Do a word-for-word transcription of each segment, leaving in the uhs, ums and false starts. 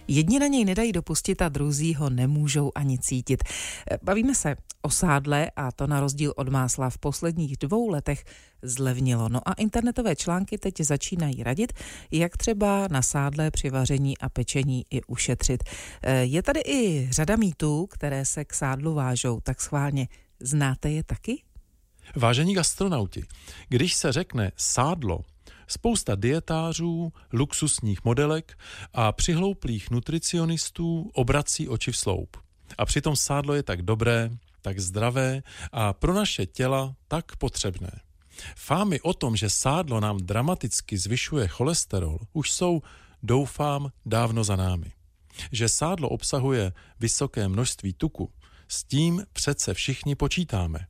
Jedni na něj nedají dopustit a druzí ho nemůžou ani cítit. Bavíme se o sádle a to na rozdíl od másla v posledních dvou letech zlevnilo. No a internetové články teď začínají radit, jak třeba na sádle při vaření a pečení i ušetřit. Je tady i řada mýtů, které se k sádlu vážou, tak schválně. Znáte je taky? Vážení gastronauti, když se řekne sádlo, spousta dietářů, luxusních modelek a přihlouplých nutricionistů obrací oči v sloup. A přitom sádlo je tak dobré, tak zdravé a pro naše těla tak potřebné. Fámy o tom, že sádlo nám dramaticky zvyšuje cholesterol, už jsou, doufám, dávno za námi. Že sádlo obsahuje vysoké množství tuku, s tím přece všichni počítáme.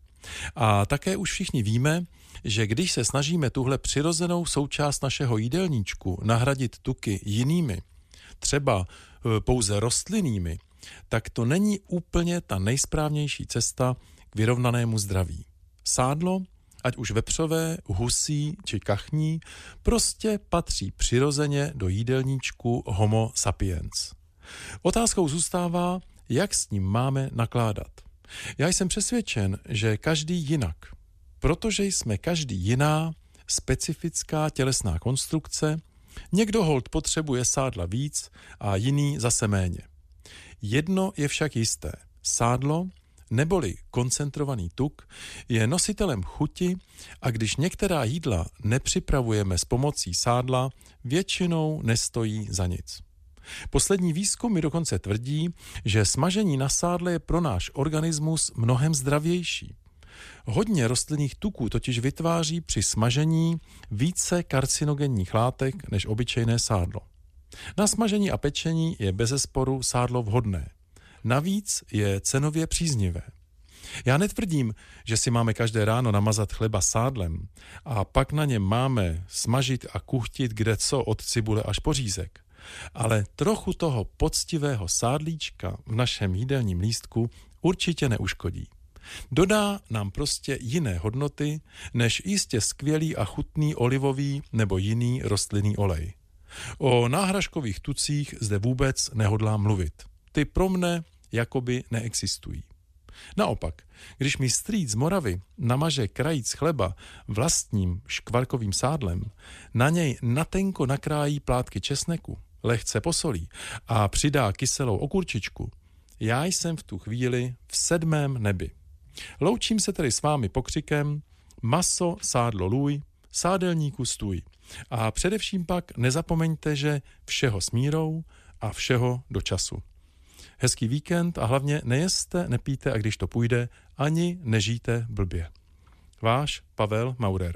A také už všichni víme, že když se snažíme tuhle přirozenou součást našeho jídelníčku nahradit tuky jinými, třeba pouze rostlinnými, tak to není úplně ta nejsprávnější cesta k vyrovnanému zdraví. Sádlo, ať už vepřové, husí či kachní, prostě patří přirozeně do jídelníčku Homo sapiens. Otázkou zůstává, jak s ním máme nakládat. Já jsem přesvědčen, že každý jinak, protože jsme každý jiná, specifická tělesná konstrukce, někdo holt potřebuje sádla víc a jiný zase méně. Jedno je však jisté. Sádlo, neboli koncentrovaný tuk, je nositelem chuti a když některá jídla nepřipravujeme s pomocí sádla, většinou nestojí za nic. Poslední výzkumy dokonce tvrdí, že smažení na sádle je pro náš organismus mnohem zdravější. Hodně rostlinných tuků totiž vytváří při smažení více karcinogenních látek než obyčejné sádlo. Na smažení a pečení je bezesporu sádlo vhodné. Navíc je cenově příznivé. Já netvrdím, že si máme každé ráno namazat chleba sádlem a pak na něm máme smažit a kuchtit kdeco od cibule až po řízek. Ale trochu toho poctivého sádlíčka v našem jídelním lístku určitě neuškodí. Dodá nám prostě jiné hodnoty, než jistě skvělý a chutný olivový nebo jiný rostlinný olej. O náhražkových tucích zde vůbec nehodlám mluvit. Ty pro mne jakoby neexistují. Naopak, když mi strýc z Moravy namaže krajíc chleba vlastním škvarkovým sádlem, na něj natenko nakrájí plátky česneku, lehce posolí a přidá kyselou okurčičku, já jsem v tu chvíli v sedmém nebi. Loučím se tedy s vámi pokřikem maso, sádlo lůj, sádelníku stůj. A především pak nezapomeňte, že všeho s mírou a všeho do času. Hezký víkend a hlavně nejeste, nepijte a když to půjde, ani nežijte blbě. Váš Pavel Maurer.